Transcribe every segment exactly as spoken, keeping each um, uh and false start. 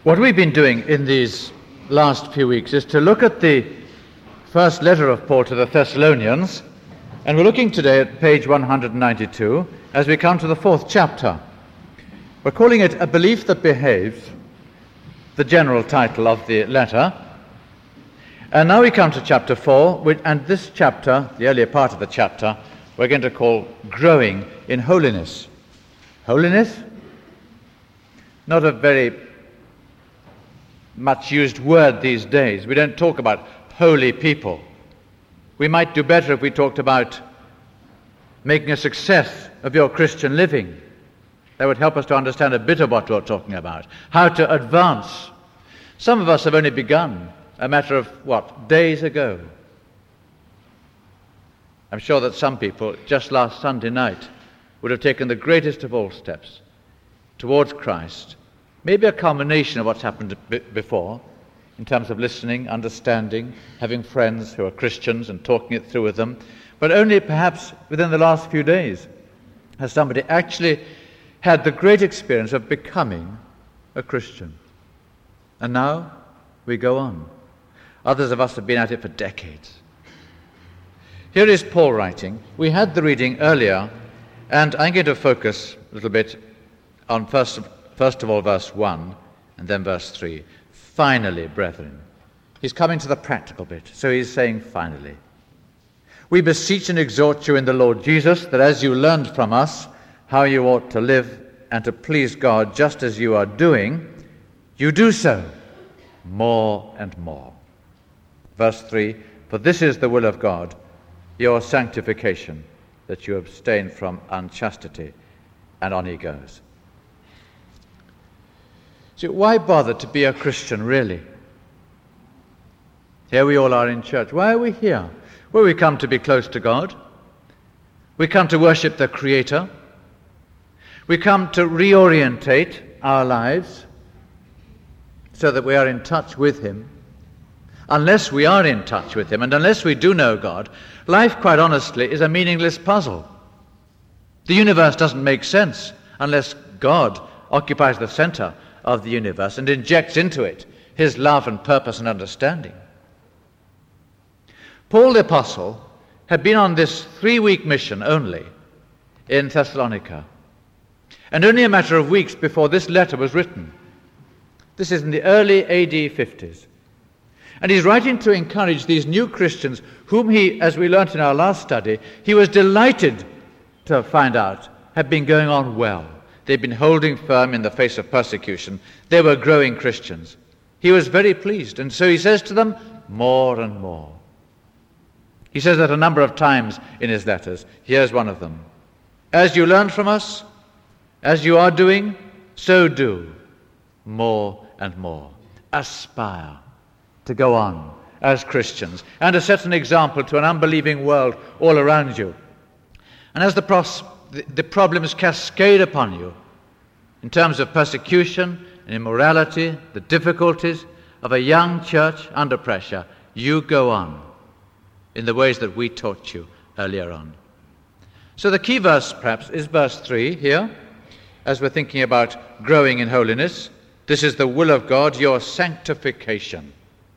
What we've been doing in these last few weeks is to look at the first letter of Paul to the Thessalonians, and we're looking today at page one hundred ninety-two as we come to the fourth chapter. We're calling it A Belief That Behaves, the general title of the letter. And now we come to chapter four, which, and this chapter, the earlier part of the chapter, we're going to call Growing in Holiness. Holiness? Not a very much used word these days. We don't talk about holy people. We might do better if we talked about making a success of your Christian living. That would help us to understand a bit of what we're talking about. How to advance. Some of us have only begun a matter of, what, days ago. I'm sure that some people, just last Sunday night, would have taken the greatest of all steps towards Christ. Maybe a culmination of what's happened b- before, in terms of listening, understanding, having friends who are Christians and talking it through with them. But only perhaps within the last few days has somebody actually had the great experience of becoming a Christian. And now we go on. Others of us have been at it for decades. Here is Paul writing. We had the reading earlier, and I'm going to focus a little bit on first of, first of all verse one, and then verse three. Finally, brethren. He's coming to the practical bit, so he's saying finally. We beseech and exhort you in the Lord Jesus, that as you learned from us how you ought to live and to please God just as you are doing, you do so more and more. Verse three, for this is the will of God, your sanctification, that you abstain from unchastity. And on he goes. So why bother to be a Christian, really? Here we all are in church. Why are we here? Well, we come to be close to God. We come to worship the Creator. We come to reorientate our lives so that we are in touch with Him. Unless we are in touch with Him, and unless we do know God, life, quite honestly, is a meaningless puzzle. The universe doesn't make sense unless God occupies the center of the universe and injects into it His love and purpose and understanding. Paul the Apostle had been on this three-week mission only in Thessalonica, and only a matter of weeks before this letter was written. This is in the early A D fifties. And he's writing to encourage these new Christians whom he, as we learnt in our last study, he was delighted to find out had been going on well. They'd been holding firm in the face of persecution. They were growing Christians. He was very pleased, and so he says to them, more and more. He says that a number of times in his letters. Here's one of them. As you learned from us, as you are doing, so do more and more. Aspire to go on as Christians and to set an example to an unbelieving world all around you. And as the, pros- the, the problems cascade upon you in terms of persecution and immorality, the difficulties of a young church under pressure, you go on in the ways that we taught you earlier on. So the key verse, perhaps, is verse three here, as we're thinking about growing in holiness. This is the will of God, your sanctification.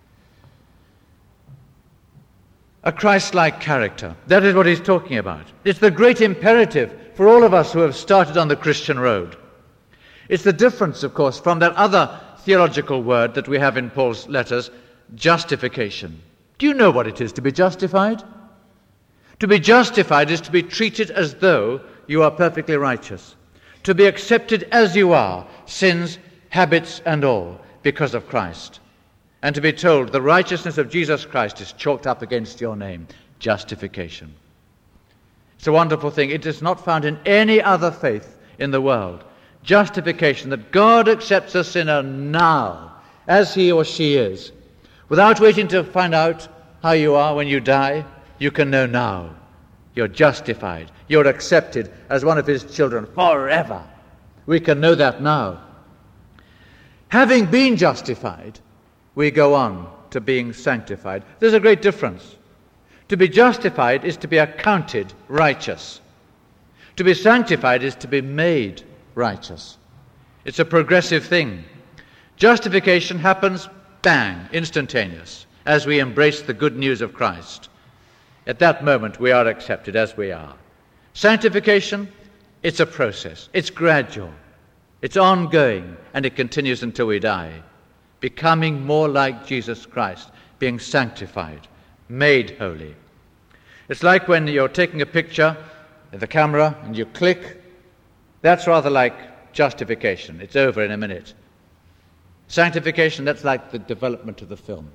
A Christ-like character. That is what he's talking about. It's the great imperative for all of us who have started on the Christian road. It's the difference, of course, from that other theological word that we have in Paul's letters, justification. Do you know what it is to be justified? To be justified is to be treated as though you are perfectly righteous. To be accepted as you are, sins, habits, and all, because of Christ. And to be told the righteousness of Jesus Christ is chalked up against your name. Justification. It's a wonderful thing. It is not found in any other faith in the world. Justification, that God accepts a sinner now, as he or she is. Without waiting to find out how you are when you die, you can know now. You're justified. You're accepted as one of his children forever. We can know that now. Having been justified, we go on to being sanctified. There's a great difference. To be justified is to be accounted righteous. To be sanctified is to be made righteous. It's a progressive thing. Justification happens, bang, instantaneous, as we embrace the good news of Christ. At that moment, we are accepted as we are. Sanctification, it's a process. It's gradual. It's ongoing, and it continues until we die. Becoming more like Jesus Christ, being sanctified, made holy. It's like when you're taking a picture of the camera and you click. That's rather like justification. It's over in a minute. Sanctification, that's like the development of the film.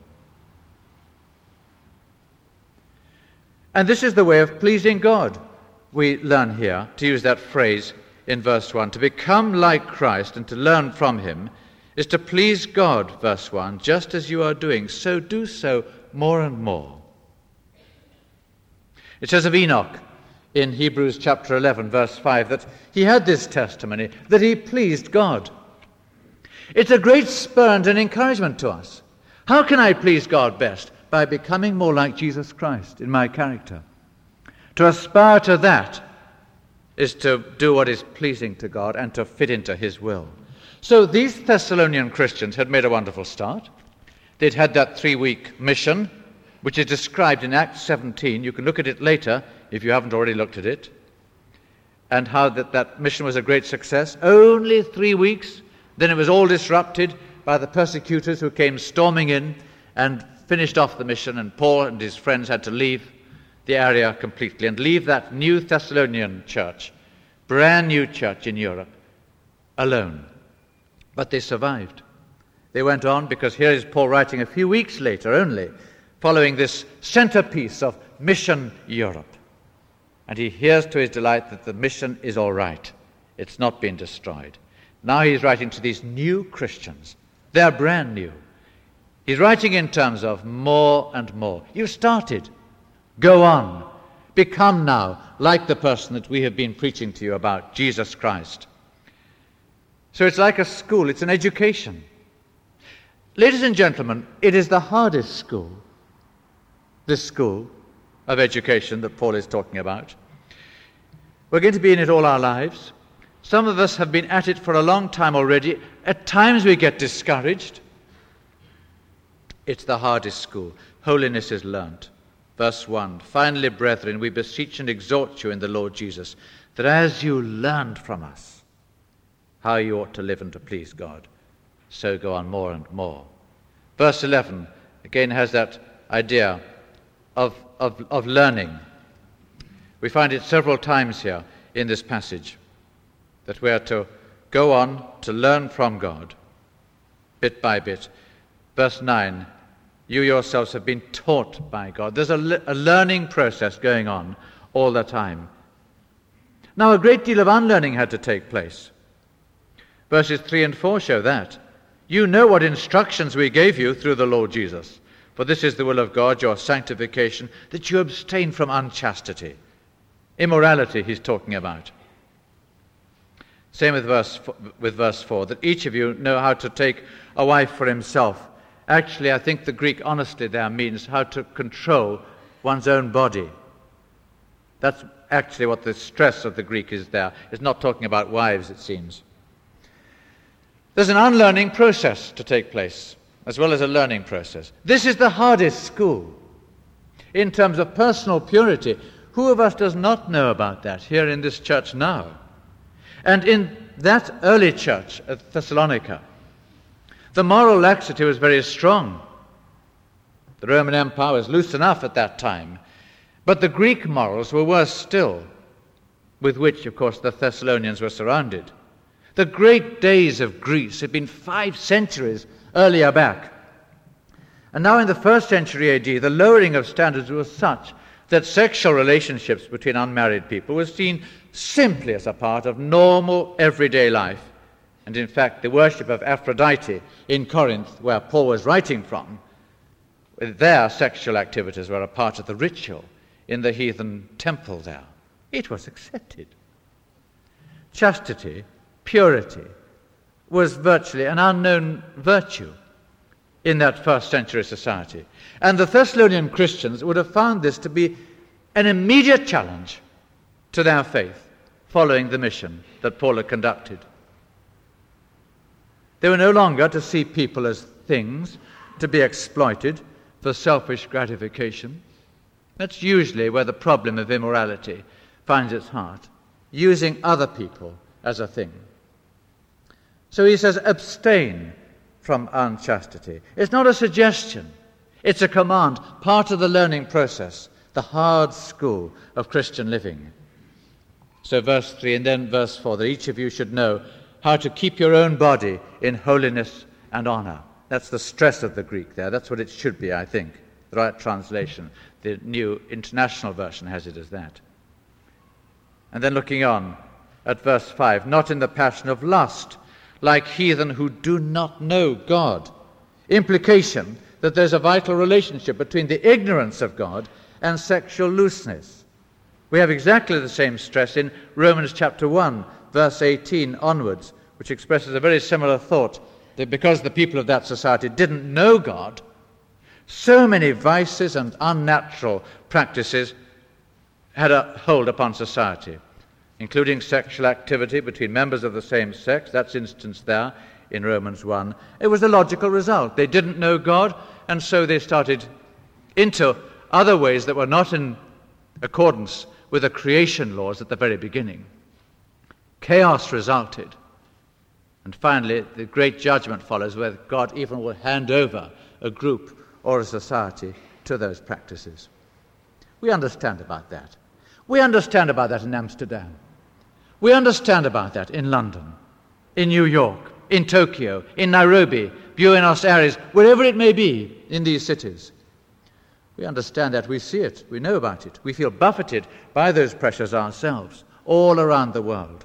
And this is the way of pleasing God. We learn here, to use that phrase in verse one, to become like Christ and to learn from him is to please God, verse one, just as you are doing, so do so more and more. It says of Enoch in Hebrews chapter eleven, verse five, that he had this testimony, that he pleased God. It's a great spur and an encouragement to us. How can I please God best? By becoming more like Jesus Christ in my character. To aspire to that is to do what is pleasing to God and to fit into his will. So these Thessalonian Christians had made a wonderful start. They'd had that three-week mission, which is described in Acts seventeen. You can look at it later if you haven't already looked at it. And how that, that mission was a great success. Only three weeks. Then it was all disrupted by the persecutors who came storming in and finished off the mission, and Paul and his friends had to leave the area completely and leave that new Thessalonian church, brand new church in Europe, alone. But they survived. They went on, because here is Paul writing a few weeks later only, following this centerpiece of Mission Europe. And he hears to his delight that the mission is all right. It's not been destroyed. Now he's writing to these new Christians. They're brand new. He's writing in terms of more and more. You started. Go on. Become now like the person that we have been preaching to you about, Jesus Christ. So it's like a school. It's an education. Ladies and gentlemen, it is the hardest school, this school of education that Paul is talking about. We're going to be in it all our lives. Some of us have been at it for a long time already. At times we get discouraged. It's the hardest school. Holiness is learnt. Verse one, finally, brethren, we beseech and exhort you in the Lord Jesus, that as you learned from us how you ought to live and to please God, so go on more and more. Verse eleven, again, has that idea of, of, of learning. We find it several times here in this passage, that we are to go on to learn from God, bit by bit. Verse nine, you yourselves have been taught by God. There's a, le- a learning process going on all the time. Now, a great deal of unlearning had to take place. Verses three and four show that. You know what instructions we gave you through the Lord Jesus. For this is the will of God, your sanctification, that you abstain from unchastity. Immorality he's talking about. Same with verse, with verse four, that each of you know how to take a wife for himself. Actually, I think the Greek honestly there means how to control one's own body. That's actually what the stress of the Greek is there. It's not talking about wives, it seems. There's an unlearning process to take place, as well as a learning process. This is the hardest school in terms of personal purity. Who of us does not know about that here in this church now? And in that early church at Thessalonica, the moral laxity was very strong. The Roman Empire was loose enough at that time, but the Greek morals were worse still, with which, of course, the Thessalonians were surrounded. The great days of Greece had been five centuries earlier back. And now in the first century A D, the lowering of standards was such that sexual relationships between unmarried people were seen simply as a part of normal everyday life. And in fact, the worship of Aphrodite in Corinth, where Paul was writing from, their sexual activities were a part of the ritual in the heathen temple there. It was accepted. Chastity, purity, was virtually an unknown virtue in that first century society. And the Thessalonian Christians would have found this to be an immediate challenge to their faith following the mission that Paul had conducted. They were no longer to see people as things to be exploited for selfish gratification. That's usually where the problem of immorality finds its heart, using other people as a thing. So he says, abstain from unchastity. It's not a suggestion. It's a command, part of the learning process, the hard school of Christian living. So verse three and then verse four, that each of you should know how to keep your own body in holiness and honor. That's the stress of the Greek there. That's what it should be, I think. The right translation. The New International Version has it as that. And then looking on at verse five, not in the passion of lust, like heathen who do not know God. Implication that there's a vital relationship between the ignorance of God and sexual looseness. We have exactly the same stress in Romans chapter one, verse eighteen onwards, which expresses a very similar thought, that because the people of that society didn't know God, so many vices and unnatural practices had a hold upon society, including sexual activity between members of the same sex. That's instanced there in Romans one. It was a logical result. They didn't know God, and so they started into other ways that were not in accordance with the creation laws at the very beginning. Chaos resulted. And finally, the great judgment follows, where God even will hand over a group or a society to those practices. We understand about that. We understand about that in Amsterdam. We understand about that in London, in New York, in Tokyo, in Nairobi, Buenos Aires, wherever it may be in these cities. We understand that, we see it, we know about it. We feel buffeted by those pressures ourselves, all around the world.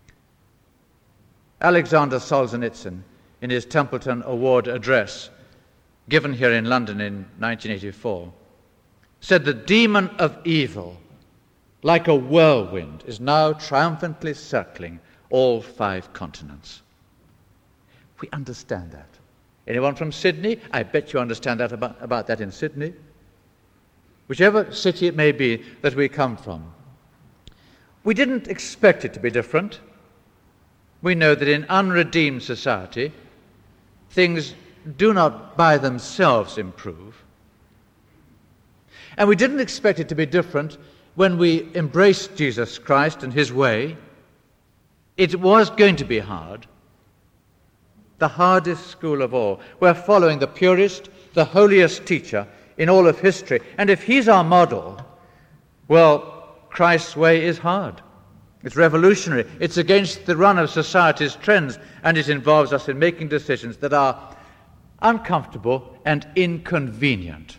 Alexander Solzhenitsyn, in his Templeton Award address, given here in London in nineteen eighty-four, said the demon of evil, like a whirlwind, is now triumphantly circling all five continents. We understand that. Anyone from Sydney? I bet you understand that about, about that in Sydney. Whichever city it may be that we come from. We didn't expect it to be different. We know that in unredeemed society, things do not by themselves improve. And we didn't expect it to be different when we embraced Jesus Christ and his way. It was going to be hard. The hardest school of all. We're following the purest, the holiest teacher in all of history. And if he's our model, well, Christ's way is hard. It's revolutionary. It's against the run of society's trends, and it involves us in making decisions that are uncomfortable and inconvenient.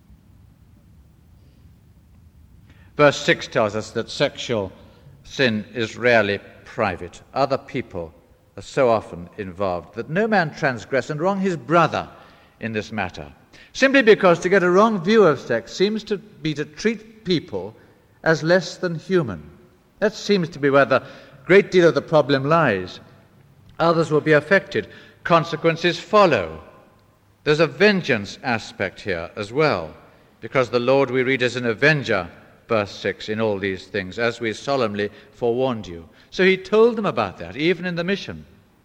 Verse six tells us that sexual sin is rarely private. Other people are so often involved that no man transgress and wrong his brother in this matter, simply because to get a wrong view of sex seems to be to treat people as less than human. That seems to be where the great deal of the problem lies. Others will be affected. Consequences follow. There's a vengeance aspect here as well, because the Lord, we read, is an avenger, verse six, in all these things, as we solemnly forewarned you. So he told them about that, even in the mission.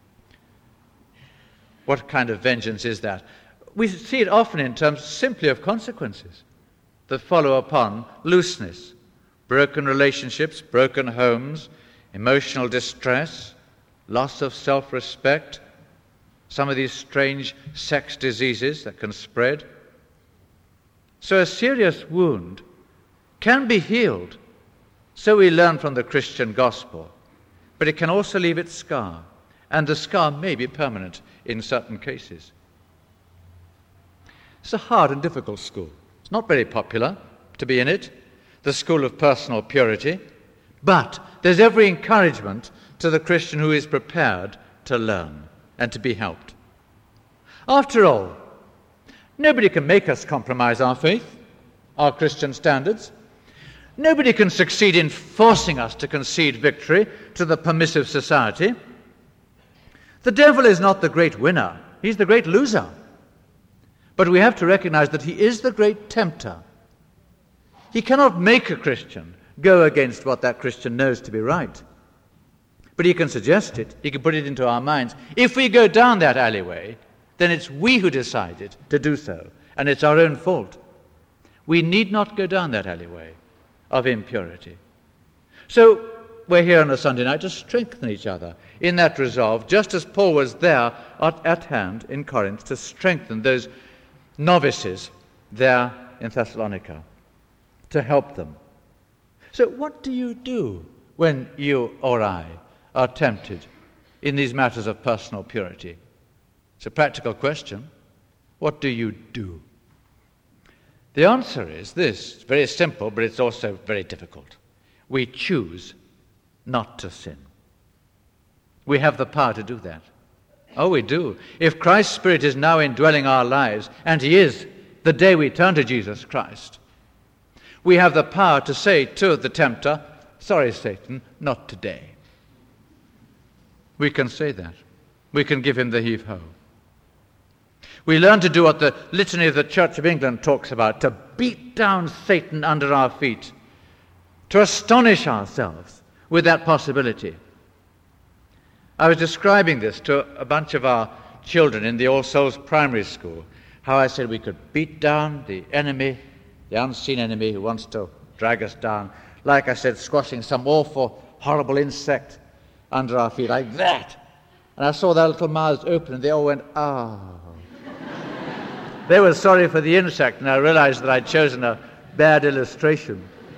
What kind of vengeance is that? We see it often in terms simply of consequences that follow upon looseness. Broken relationships, broken homes, emotional distress, loss of self-respect, some of these strange sex diseases that can spread. So a serious wound can be healed, so we learn from the Christian gospel, but it can also leave its scar, and the scar may be permanent in certain cases. It's a hard and difficult school. It's not very popular to be in it, the school of personal purity, but there's every encouragement to the Christian who is prepared to learn and to be helped. After all, nobody can make us compromise our faith, our Christian standards. Nobody can succeed in forcing us to concede victory to the permissive society. The devil is not the great winner, he's the great loser. But we have to recognize that he is the great tempter. He cannot make a Christian go against what that Christian knows to be right. But he can suggest it. He can put it into our minds. If we go down that alleyway, then it's we who decided to do so, and it's our own fault. We need not go down that alleyway of impurity. So we're here on a Sunday night to strengthen each other in that resolve, just as Paul was there at, at hand in Corinth to strengthen those novices there in Thessalonica, to help them. So what do you do when you or I are tempted in these matters of personal purity? It's a practical question. What do you do? The answer is this. It's very simple, but it's also very difficult. We choose not to sin. We have the power to do that. Oh, we do. If Christ's Spirit is now indwelling our lives, and he is the day we turn to Jesus Christ, we have the power to say to the tempter, sorry, Satan, not today. We can say that. We can give him the heave-ho. We learn to do what the Litany of the Church of England talks about, to beat down Satan under our feet, to astonish ourselves with that possibility. I was describing this to a bunch of our children in the All Souls Primary School, how I said we could beat down the enemy, the unseen enemy who wants to drag us down, like I said, squashing some awful, horrible insect under our feet, like that. And I saw their little mouths open, and they all went, ah. Oh. They were sorry for the insect, and I realized that I'd chosen a bad illustration.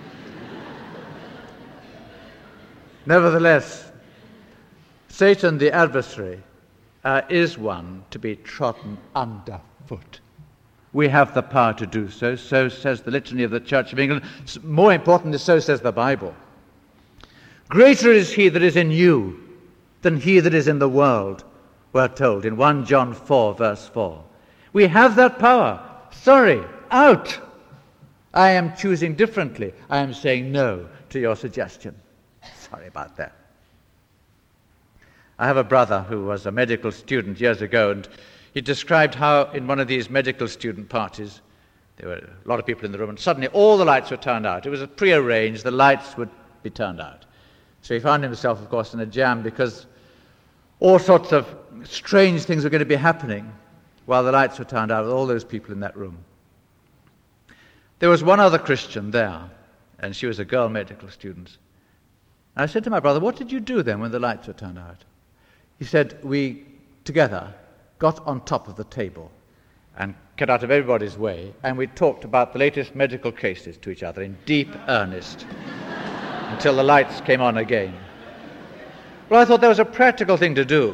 Nevertheless, Satan, the adversary, uh, is one to be trodden underfoot. We have the power to do so. So says the Litany of the Church of England. More importantly, so says the Bible. Greater is he that is in you than he that is in the world, we're told in First John four, verse four. We have that power. Sorry, out. I am choosing differently. I am saying no to your suggestion. Sorry about that. I have a brother who was a medical student years ago, and he described how in one of these medical student parties, there were a lot of people in the room, and suddenly all the lights were turned out. It was prearranged, the lights would be turned out. So he found himself, of course, in a jam because all sorts of strange things were going to be happening while the lights were turned out with all those people in that room. There was one other Christian there, and she was a girl medical student. And I said to my brother, what did you do then when the lights were turned out? He said, we together got on top of the table and got out of everybody's way, and we talked about the latest medical cases to each other in deep earnest until the lights came on again. Well, I thought that was a practical thing to do.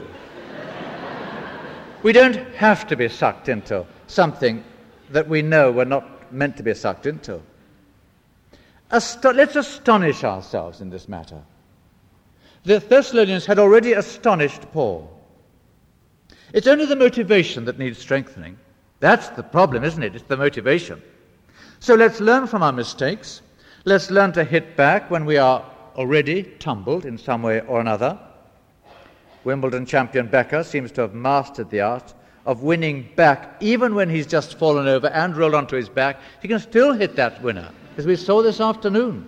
We don't have to be sucked into something that we know we're not meant to be sucked into. Ast- let's astonish ourselves in this matter. The Thessalonians had already astonished Paul. It's only the motivation that needs strengthening. That's the problem, isn't it? It's the motivation. So let's learn from our mistakes. Let's learn to hit back when we are already tumbled in some way or another. Wimbledon champion Becker seems to have mastered the art of winning back even when he's just fallen over and rolled onto his back. He can still hit that winner, as we saw this afternoon.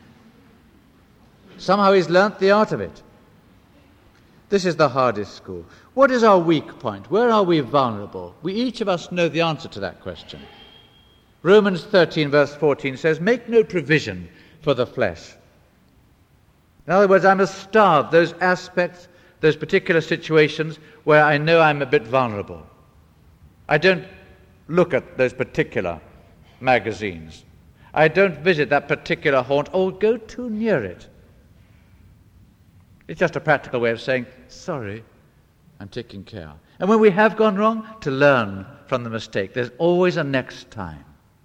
Somehow he's learnt the art of it. This is the hardest school. What is our weak point? Where are we vulnerable? We each of us know the answer to that question. Romans thirteen verse fourteen says, make no provision for the flesh. In other words, I must starve those aspects, those particular situations where I know I'm a bit vulnerable. I don't look at those particular magazines. I don't visit that particular haunt or go too near it. It's just a practical way of saying, sorry, I'm taking care. And when we have gone wrong, to learn from the mistake. There's always a next time.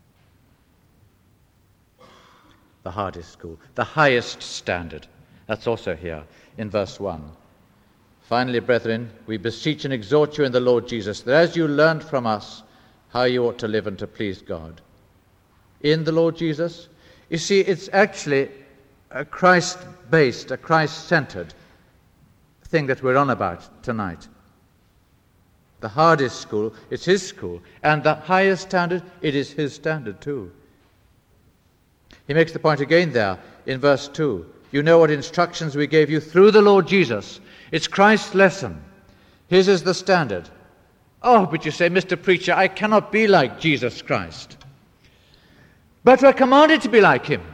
The hardest school, the highest standard. That's also here in verse one. Finally, brethren, we beseech and exhort you in the Lord Jesus, that as you learned from us how you ought to live and to please God. In the Lord Jesus, you see, it's actually a Christ-based, a Christ-centered thing that we're on about tonight. The hardest school, it's his school, and the highest standard, it is his standard too. He makes the point again there in verse two. You know what instructions we gave you through the Lord Jesus. It's Christ's lesson. His is the standard. Oh, but you say, Mister Preacher, I cannot be like Jesus Christ. But we're commanded to be like him.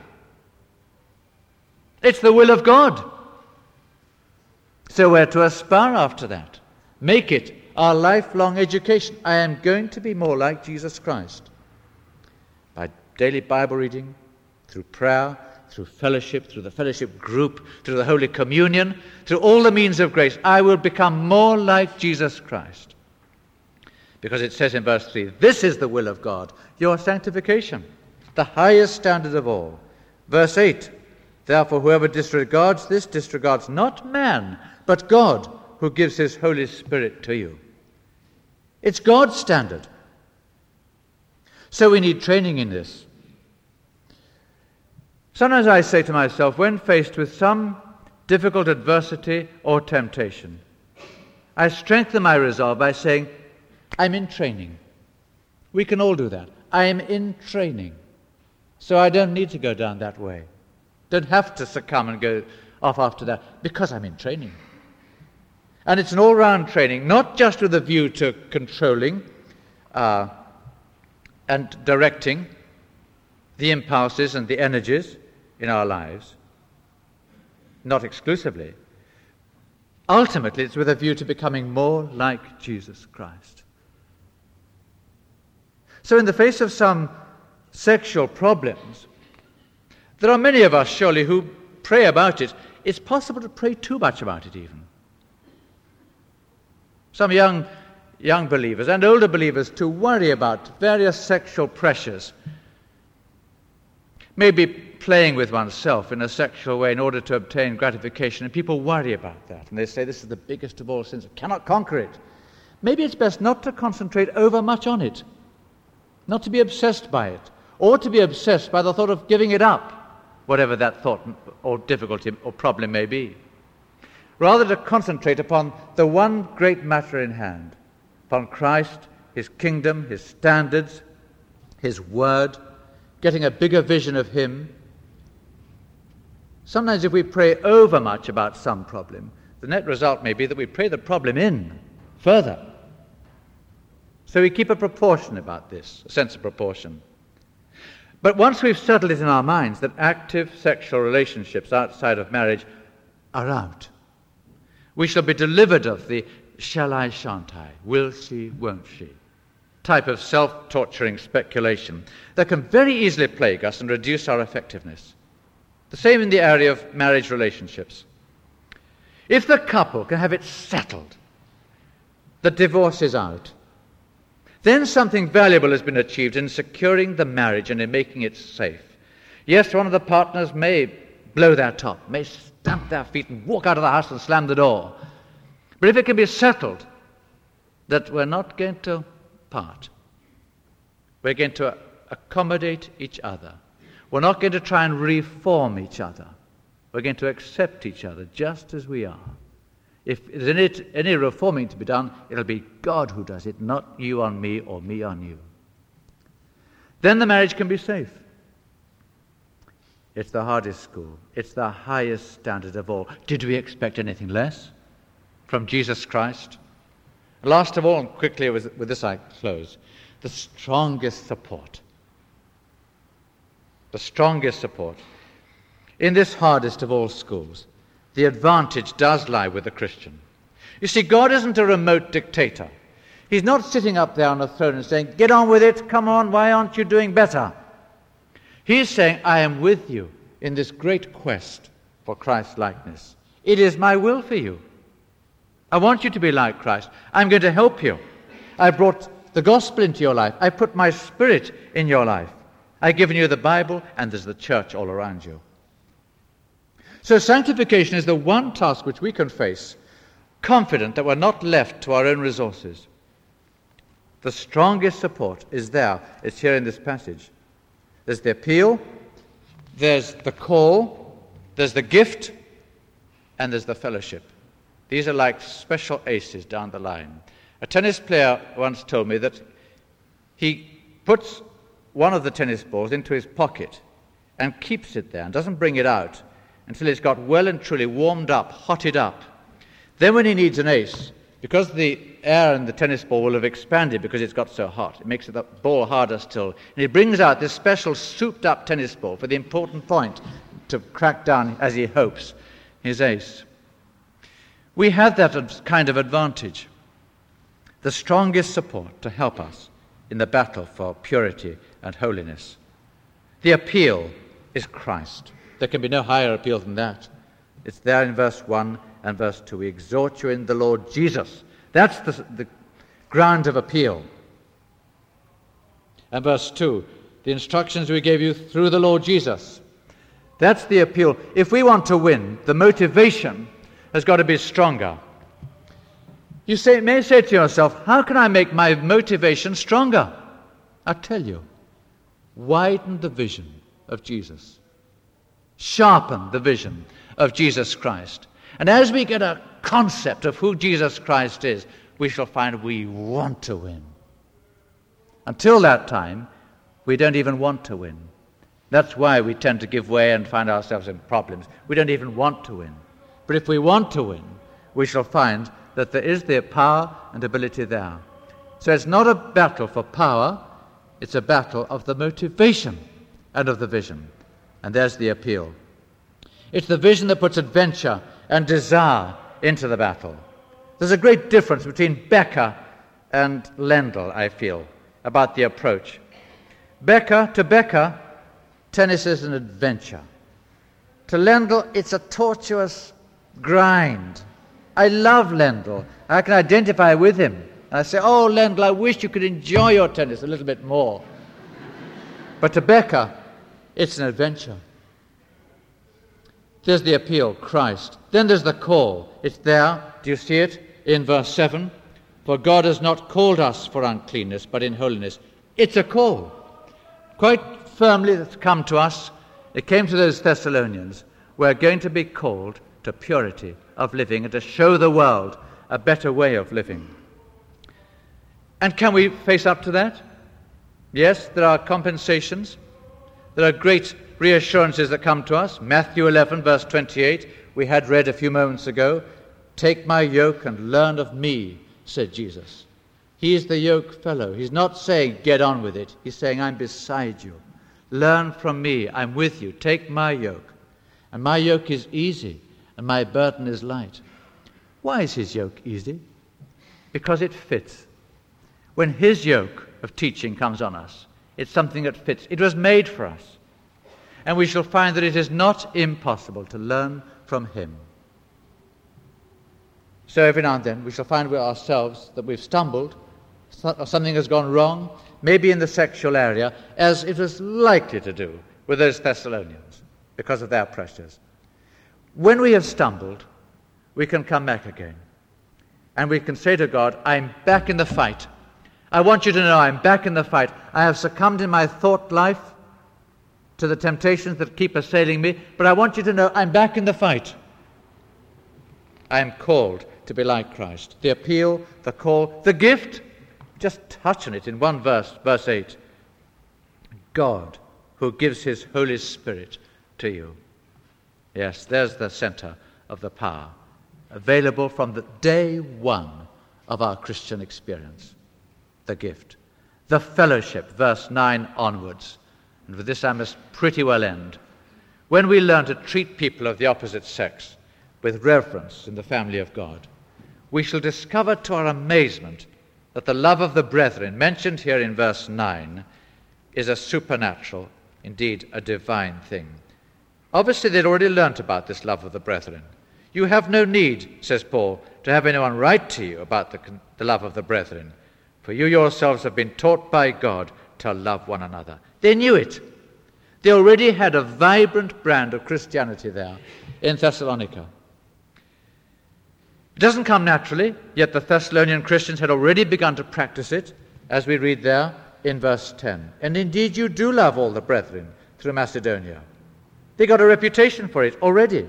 It's the will of God. So we're to aspire after that. Make it our lifelong education. I am going to be more like Jesus Christ. By daily Bible reading, through prayer, through fellowship, through the fellowship group, through the Holy Communion, through all the means of grace, I will become more like Jesus Christ. Because it says in verse three, this is the will of God, your sanctification, the highest standard of all. Verse eight, therefore whoever disregards this disregards not man, but God, who gives his Holy Spirit to you. It's God's standard. So we need training in this. Sometimes I say to myself, when faced with some difficult adversity or temptation, I strengthen my resolve by saying, I'm in training. We can all do that. I am in training. So I don't need to go down that way. Don't have to succumb and go off after that, because I'm in training. And it's an all-round training, not just with a view to controlling uh, and directing the impulses and the energies in our lives, not exclusively. Ultimately, it's with a view to becoming more like Jesus Christ. So in the face of some sexual problems, there are many of us, surely, who pray about it. It's possible to pray too much about it, even. Some young, young believers and older believers to worry about various sexual pressures, maybe playing with oneself in a sexual way in order to obtain gratification, and people worry about that, and they say this is the biggest of all sins, I cannot conquer it. Maybe it's best not to concentrate over much on it, not to be obsessed by it, or to be obsessed by the thought of giving it up, whatever that thought or difficulty or problem may be. Rather to concentrate upon the one great matter in hand, upon Christ, his kingdom, his standards, his word, getting a bigger vision of him. Sometimes if we pray over much about some problem, the net result may be that we pray the problem in further. So we keep a proportion about this, a sense of proportion. But once we've settled it in our minds that active sexual relationships outside of marriage are out, we shall be delivered of the shall I, shan't I, will she, won't she type of self-torturing speculation that can very easily plague us and reduce our effectiveness. The same in the area of marriage relationships. If the couple can have it settled that divorce is out, then something valuable has been achieved in securing the marriage and in making it safe. Yes, one of the partners may blow their top, may stamp their feet and walk out of the house and slam the door. But if it can be settled that we're not going to part, we're going to accommodate each other, we're not going to try and reform each other, we're going to accept each other just as we are. If there's any, any reforming to be done, it'll be God who does it, not you on me or me on you. Then the marriage can be safe. It's the hardest school. It's the highest standard of all. Did we expect anything less from Jesus Christ? Last of all, and quickly with, with this I close, the strongest support. The strongest support. In this hardest of all schools, the advantage does lie with the Christian. You see, God isn't a remote dictator. He's not sitting up there on a throne and saying, get on with it, come on, why aren't you doing better? He's saying, I am with you in this great quest for Christ's likeness. It is my will for you. I want you to be like Christ. I'm going to help you. I brought the gospel into your life. I put my spirit in your life. I've given you the Bible, and there's the church all around you. So sanctification is the one task which we can face, confident that we're not left to our own resources. The strongest support is there. It's here in this passage. There's the appeal, there's the call, there's the gift, and there's the fellowship. These are like special aces down the line. A tennis player once told me that he puts one of the tennis balls into his pocket and keeps it there and doesn't bring it out until it's got well and truly warmed up, hotted up. Then when he needs an ace, because the air in the tennis ball will have expanded because it's got so hot, it makes the ball harder still. And he brings out this special souped-up tennis ball for the important point to crack down, as he hopes, his ace. We have that kind of advantage, the strongest support to help us in the battle for purity and holiness. The appeal is Christ. There can be no higher appeal than that. It's there in verse one and verse two. We exhort you in the Lord Jesus. That's the, the ground of appeal. And verse two, the instructions we gave you through the Lord Jesus. That's the appeal. If we want to win, the motivation has got to be stronger. You say, may say to yourself, how can I make my motivation stronger? I'll tell you. Widen the vision of Jesus. Sharpen the vision of Jesus Christ. And as we get a concept of who Jesus Christ is, we shall find we want to win. Until that time, we don't even want to win. That's why we tend to give way and find ourselves in problems. We don't even want to win. But if we want to win, we shall find that there is the power and ability there. So it's not a battle for power, it's a battle of the motivation and of the vision. And there's the appeal. It's the vision that puts adventure and desire into the battle. There's a great difference between Becker and Lendl, I feel, about the approach. Becker, to Becker, tennis is an adventure. To Lendl, it's a tortuous grind. I love Lendl. I can identify with him. And I say, oh, Lendl, I wish you could enjoy your tennis a little bit more. But to Becker, it's an adventure. There's the appeal, Christ. Then there's the call. It's there. Do you see it? In verse seven. For God has not called us for uncleanness, but in holiness. It's a call. Quite firmly it's come to us. It came to those Thessalonians. We're going to be called to purity of living and to show the world a better way of living. And can we face up to that? Yes, there are compensations. There are great reassurances that come to us. Matthew eleven, verse twenty-eight, we had read a few moments ago. Take my yoke and learn of me, said Jesus. He is the yoke fellow. He's not saying, get on with it. He's saying, I'm beside you. Learn from me. I'm with you. Take my yoke. And my yoke is easy, and my burden is light. Why is his yoke easy? Because it fits. When his yoke of teaching comes on us, it's something that fits. It was made for us. And we shall find that it is not impossible to learn from him. So every now and then we shall find with ourselves that we've stumbled, or something has gone wrong, maybe in the sexual area, as it was likely to do with those Thessalonians, because of their pressures. When we have stumbled, we can come back again. And we can say to God, I'm back in the fight. I want you to know I'm back in the fight. I have succumbed in my thought life to the temptations that keep assailing me, but I want you to know I'm back in the fight. I am called to be like Christ. The appeal, the call, the gift, just touch on it in one verse, verse eight. God who gives his Holy Spirit to you. Yes, there's the center of the power, available from the day one of our Christian experience. The gift. The fellowship, verse nine onwards. And with this I must pretty well end. When we learn to treat people of the opposite sex with reverence in the family of God, we shall discover to our amazement that the love of the brethren, mentioned here in verse nine, is a supernatural, indeed a divine thing. Obviously, they'd already learnt about this love of the brethren. You have no need, says Paul, to have anyone write to you about the, the love of the brethren, for you yourselves have been taught by God to love one another. They knew it. They already had a vibrant brand of Christianity there in Thessalonica. It doesn't come naturally, yet the Thessalonian Christians had already begun to practice it, as we read there in verse ten. And indeed you do love all the brethren through Macedonia. They got a reputation for it already.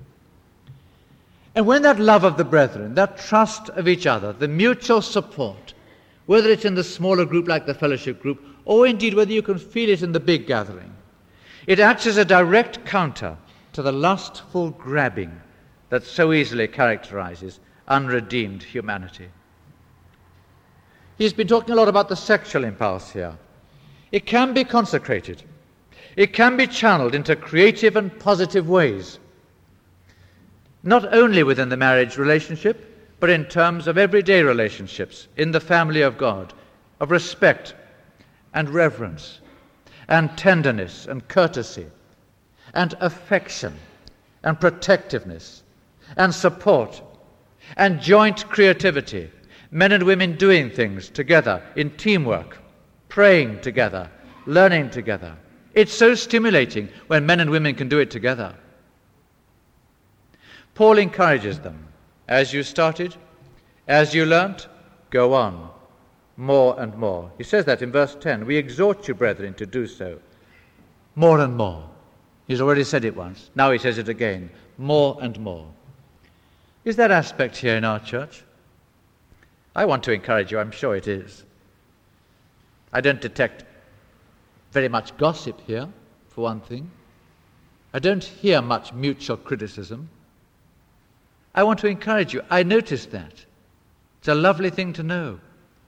And when that love of the brethren, that trust of each other, the mutual support, whether it's in the smaller group like the fellowship group, or indeed whether you can feel it in the big gathering, it acts as a direct counter to the lustful grabbing that so easily characterizes unredeemed humanity. He's been talking a lot about the sexual impulse here. It can be consecrated. It can be channeled into creative and positive ways, not only within the marriage relationship, but in terms of everyday relationships in the family of God, of respect and reverence and tenderness and courtesy and affection and protectiveness and support and joint creativity, men and women doing things together in teamwork, praying together, learning together. It's so stimulating when men and women can do it together. Paul encourages them, as you started, as you learnt, go on, more and more. He says that in verse ten, we exhort you, brethren, to do so. More and more. He's already said it once. Now he says it again, more and more. Is that aspect here in our church? I want to encourage you, I'm sure it is. I don't detect very much gossip here, for one thing. I don't hear much mutual criticism. I want to encourage you. I noticed that. It's a lovely thing to know.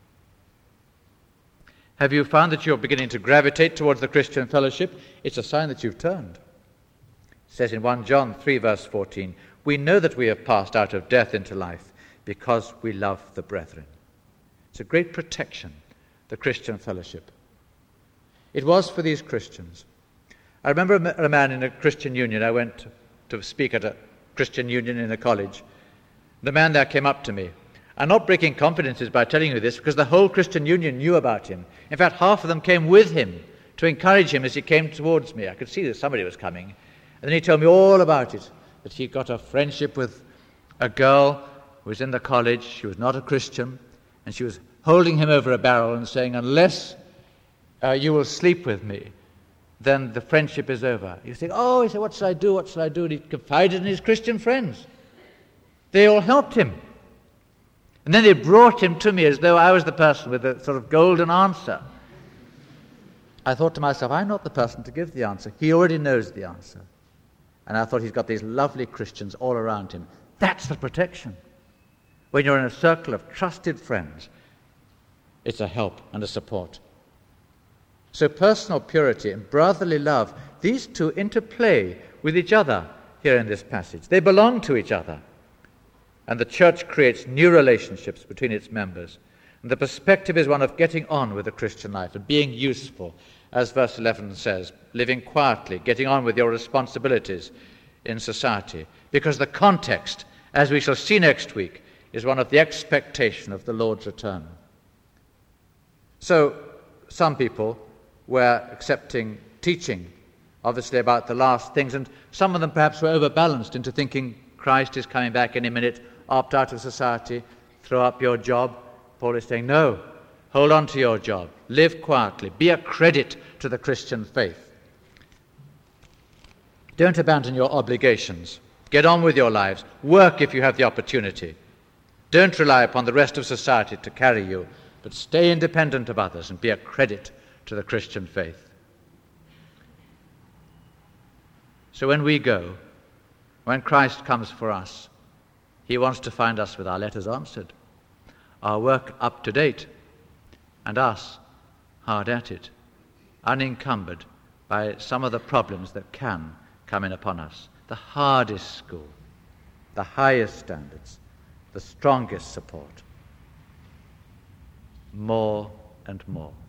Have you found that you're beginning to gravitate towards the Christian fellowship? It's a sign that you've turned. It says in First John three, verse fourteen, we know that we have passed out of death into life because we love the brethren. It's a great protection, the Christian fellowship. It was for these Christians. I remember a man in a Christian union. I went to speak at a Christian union in a college. The man there came up to me. I'm not breaking confidences by telling you this because the whole Christian union knew about him. In fact, half of them came with him to encourage him as he came towards me. I could see that somebody was coming. And then he told me all about it, that he got a friendship with a girl who was in the college. She was not a Christian, and she was holding him over a barrel and saying, unless uh, you will sleep with me, then the friendship is over. You think, oh, he said, what shall I do, what shall I do? And he confided in his Christian friends. They all helped him. And then they brought him to me as though I was the person with the sort of golden answer. I thought to myself, I'm not the person to give the answer. He already knows the answer. And I thought he's got these lovely Christians all around him. That's the protection. When you're in a circle of trusted friends, it's a help and a support. So personal purity and brotherly love, these two interplay with each other here in this passage. They belong to each other. And the church creates new relationships between its members. And the perspective is one of getting on with the Christian life and being useful, as verse eleven says, living quietly, getting on with your responsibilities in society. Because the context, as we shall see next week, is one of the expectation of the Lord's return. So some people were accepting teaching, obviously, about the last things, and some of them perhaps were overbalanced into thinking Christ is coming back any minute, opt out of society, throw up your job. Paul is saying, no, hold on to your job, live quietly, be a credit to the Christian faith. Don't abandon your obligations. Get on with your lives. Work if you have the opportunity. Don't rely upon the rest of society to carry you, but stay independent of others and be a credit to the Christian faith. So when we go, when Christ comes for us, he wants to find us with our letters answered, our work up to date, and us hard at it, unencumbered by some of the problems that can come in upon us. The hardest school, the highest standards, the strongest support. More and more.